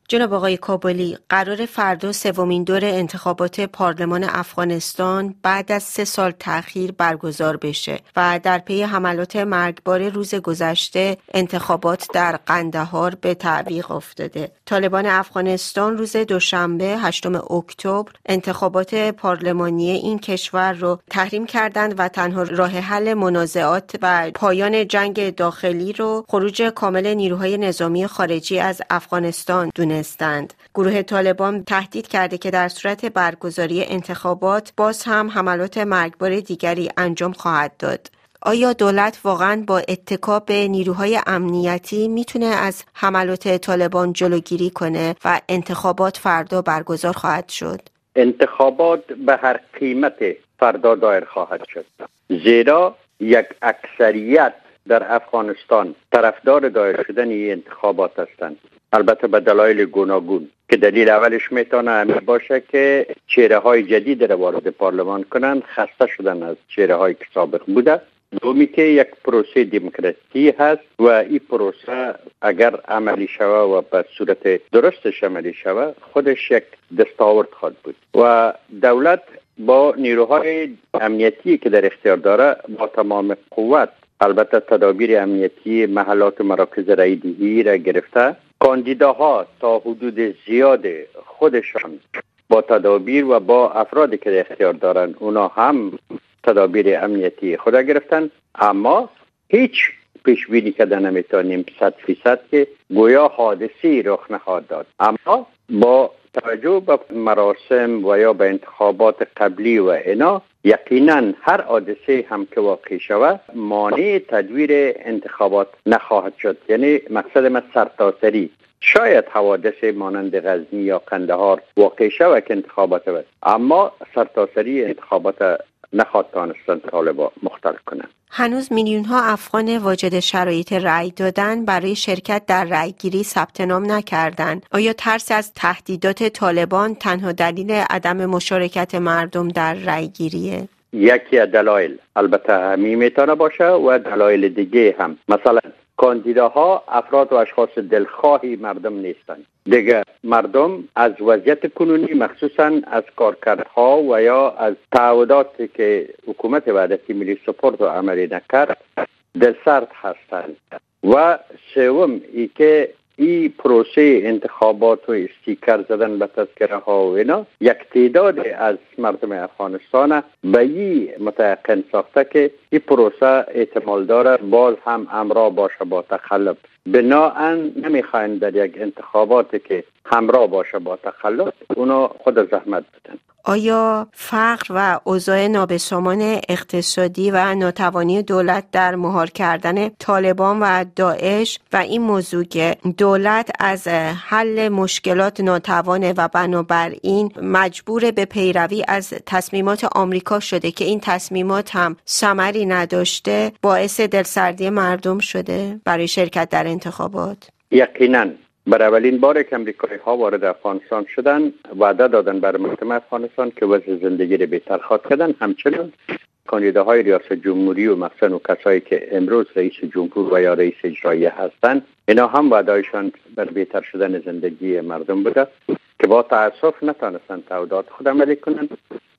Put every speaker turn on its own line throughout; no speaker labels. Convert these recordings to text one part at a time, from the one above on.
جناب آقای کابلی، قرار فردا سومین دور انتخابات پارلمان افغانستان بعد از 3 سال تأخیر برگزار بشه و در پی حملات مرگبار روز گذشته انتخابات در قندهار به تعویق افتاده. طالبان افغانستان روز دوشنبه 8 اکتبر انتخابات پارلمانی این کشور رو تحریم کردند و تنها راه حل منازعات و پایان جنگ داخلی رو خروج کامل نیروهای نظامی خارجی از افغانستان دونستند. گروه طالبان تهدید کرده که در صورت برگزاری انتخابات باز هم حملات مرگبار دیگری انجام خواهد داد. آیا دولت واقعاً با اتکا به نیروهای امنیتی میتونه از حملات طالبان جلوگیری کنه و انتخابات فردا برگزار خواهد شد؟
انتخابات به هر قیمت فردا دایر خواهد شد، زیرا یک اکثریت در افغانستان طرفدار دایر شدن این انتخابات هستند، البته به دلایل گوناگون که دلیل اولش میتونه همین باشه که چهره های جدید را وارد پارلمان کنند، خسته شدن از چهره هایی که سابق بوده. دومی که یک پروسه دموکراتیکی هست و این پروسه اگر عملی شوه و به صورت درستش عملی شوه خودش یک دستاورد خواهد بود و دولت با نیروهای امنیتی که در اختیار داره با تمام قوت، البته تدابیر امنیتی محلات مراکز رایدهی را گرفته، کاندیداها تا حدود زیاد خودشان با تدابیر و با افرادی که در اختیار دارن اونا هم تدابیر امنیتی خود گرفتن، اما هیچ پیش بینی کردن نمیتونیم 100% که گویا حادثی رخ نخواهد داد. اما با توجه به مراسم و یا به انتخابات قبلی و اینا یقینا هر حادثه هم که واقع شود مانع تدویر انتخابات نخواهد شد. یعنی مقصد من سرتاسری شاید حوادث مانند غزنی یا قندهار واقع شود که انتخابات بود، اما سرتاسری انتخابات نخواهد تانستن طالبا مختل کنند.
هنوز میلیون ها افغان واجد شرایط رأی دادن برای شرکت در رأیگیری ثبت نام نکردند. آیا ترس از تهدیدات طالبان تنها دلیل عدم مشارکت مردم در رأیگیریه؟
یکی از دلایل البته همین میتونه باشه و دلایل دیگه هم، مثلا کاندیداها افراد و اشخاص دلخواهی مردم نیستند. دیگه مردم از وضعیت کنونی مخصوصا از کارکردها و یا از تعهداتی که حکومت وحدتی ملی سپرد و عملی نکرد دلسرد هستند. و سوم ای که این پروسه انتخابات و استیکر زدن به تذکره ها و اینا یک تعداد از مردم افغانستان به این متيقن ساخته که این پروسه احتمال داره باز هم همراه باشه با تخلف. بناهن نمیخواین در یک انتخاباتی که همراه باشه با تخلف اونا خود زحمت بدن.
آیا فقر و اوضاع نابسامان اقتصادی و ناتوانی دولت در مهار کردن طالبان و داعش و این موضوع که دولت از حل مشکلات ناتوانه و بنابراین مجبور به پیروی از تصمیمات آمریکا شده که این تصمیمات هم ثمری نداشته باعث دلسردی مردم شده برای شرکت در انتخابات؟
یقیناً برای اولین بار که امریکایی ها وارد افغانستان شدن وعده دادن بر مردم افغانستان که وضع زندگی را بهتر خواهد کردن. همچنین کاندیداهای ریاست جمهوری و مثلا کسایی که امروز رئیس جمهور و یا رئیس اجرایی هستند اینا هم وعدهشان بر بهتر شدن زندگی مردم بوده که با تاسف نتونستن تعهدات خود عملی کنند.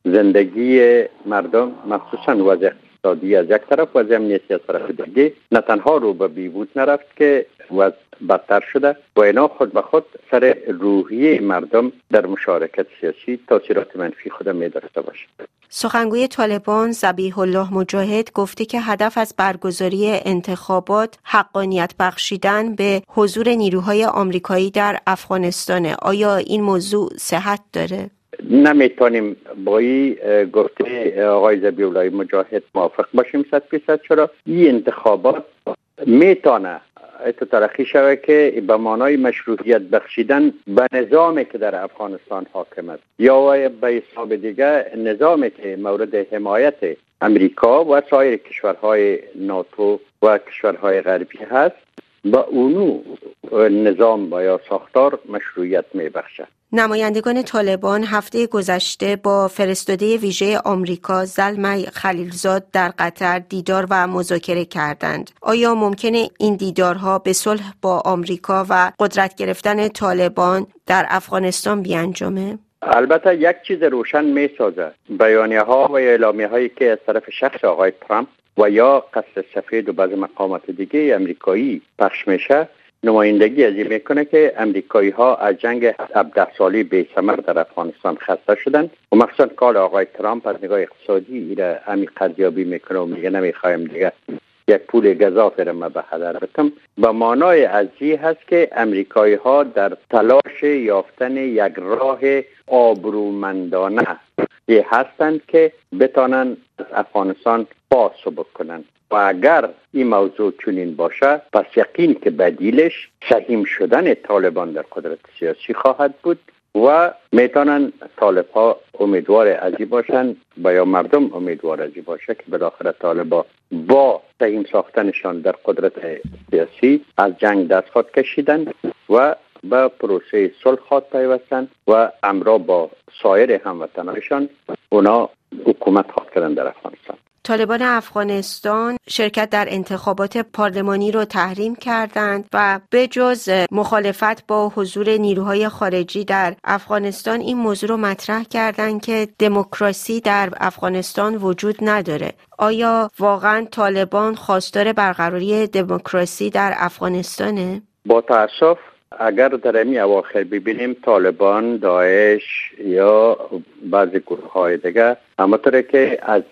زندگی مردم مخصوصا وضع اقتصادی از یک طرف وضع امنیتی از طرف دیگه نه تنها رو به بیهود نرفت که وضع بدتر شده و اینا خود به خود سر روحیه مردم در مشارکت سیاسی تاثیرات منفی خود می داشته باشه.
سخنگوی طالبان ذبیح الله مجاهد گفته که هدف از برگزاری انتخابات حقانیت بخشیدن به حضور نیروهای آمریکایی در افغانستانه. آیا این موضوع صحت داره؟
نمیتونیم با این گفته آقای ذبیح الله مجاهد موافق باشیم 100%. چرا این انتخابات میتونه ترقی شود که به معنای مشروعیت بخشیدن به نظامی که در افغانستان حاکم است یا به حساب دیگه نظامی که مورد حمایت امریکا و سایر کشورهای ناتو و کشورهای غربی هست به اونو نظام و یا ساختار مشروعیت میبخشد.
نمایندگان طالبان هفته گذشته با فرستاده ویژه آمریکا زلمه خلیلزاد در قطر دیدار و مذاکره کردند. آیا ممکنه این دیدارها به صلح با آمریکا و قدرت گرفتن طالبان در افغانستان بیانجامه؟
البته یک چیز روشن میسازه، بیانیه ها و اعلامیه هایی که از طرف شخص آقای ترامپ و یا قصر سفید و بعض مقامات دیگه امریکایی پخش میشه، نمایندگی از این میکنه که امریکایی ها از جنگ 17 سالی بی ثمر در افغانستان خسته شدن و مخصوصا کار آقای ترامپ از نگاه اقتصادی ایره همی قضیابی میکنه و میگه نمیخوایم دیگه یک پول گزافه را به هدر بتم. به معنای از این هست که امریکایی ها در تلاش یافتن یک راه آبرومندانه هستند که بتانن از افغانستان پاس بکنن و اگر این موضوع چنین باشه پس یقین که بدیلش سهیم شدن طالبان در قدرت سیاسی خواهد بود و میتونن طالب ها امیدوار ازی باشن و یا مردم امیدوار ازی باشه که بالاخره طالبا با سهیم ساختنشان در قدرت سیاسی از جنگ دست خود کشیدن و به پروسه صلح خود پیوستن و همراه با سایر هموطنانشان اونا حکومت خود کردن در افغانستان.
طالبان افغانستان شرکت در انتخابات پارلمانی را تحریم کردند و به جز مخالفت با حضور نیروهای خارجی در افغانستان این موضوع رو مطرح کردند که دموکراسی در افغانستان وجود نداره. آیا واقعا طالبان خواستار برقراری دموکراسی در افغانستانه؟
با تأسف اگر در این اواخر ببینیم طالبان، داعش یا بعضی گروه های دیگه همونطوره که از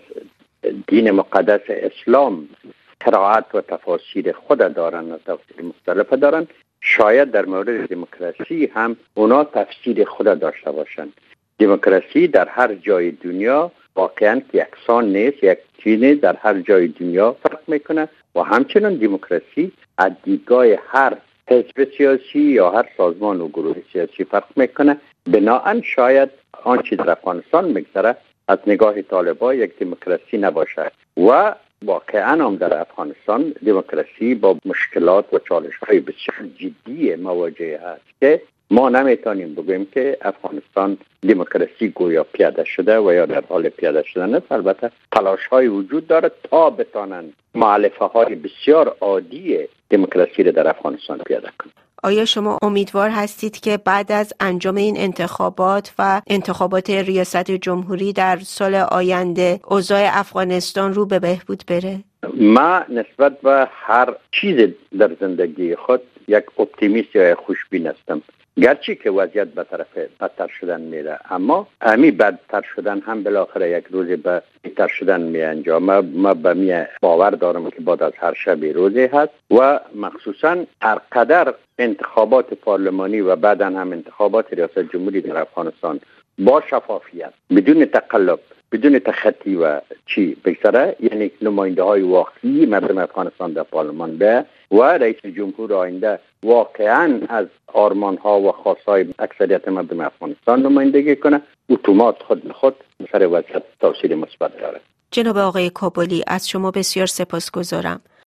دین مقدس اسلام قرائت و تفاسیر خود دارن و تفسیر مختلف دارن، شاید در مورد دموکراسی هم اونا تفسیر خود داشته باشن. دموکراسی در هر جای دنیا واقعا یکسان نیست، یک چیز در هر جای دنیا فرق میکنه و همچنین دموکراسی از دیدگاه هر حزب سیاسی یا هر سازمان و گروه سیاسی فرق میکنه. بنابراین شاید آنچه در افغانستان میگذره از نگاه طالبان یک دموکراسی نباشد و واقعا هم در افغانستان دموکراسی با مشکلات و چالش‌های بسیار جدی مواجه است که ما نمیتونیم بگوییم که افغانستان دموکراسی گویا پیاده شده و یا در حال پیاده شدن است. البته تلاش‌های وجود داره تا بتانن مؤلفه‌های بسیار عادی دموکراسی را در افغانستان پیاده کنند.
آیا شما امیدوار هستید که بعد از انجام این انتخابات و انتخابات ریاست جمهوری در سال آینده اوضاع افغانستان رو به بهبود بره؟
ما نسبت به هر چیز در زندگی خود یک اپتیمیست یا خوشبین هستم، گرچه که وضعیت به طرف بدتر شدن میره، اما همی بدتر شدن هم بالاخره یک روز به بهتر شدن می انجامه. ما به می باور دارم که بعد از هر شب روزی هست و مخصوصا هر قدر انتخابات پارلمانی و بعدا هم انتخابات ریاست جمهوری در افغانستان با شفافیت، بدون تقلب، بدون تخطی و چی بگذره، یعنی نماینده های واقعی مردم افغانستان در پارلمان به و رئیس جمهور آینده واقعا از آرمان ها و خواستهای اکثریت مردم افغانستان نمایندگی کنه، اتومات خود به خود سر وضعیت تاثیر مثبت داره.
جناب آقای کابلی، از شما بسیار سپاسگزارم.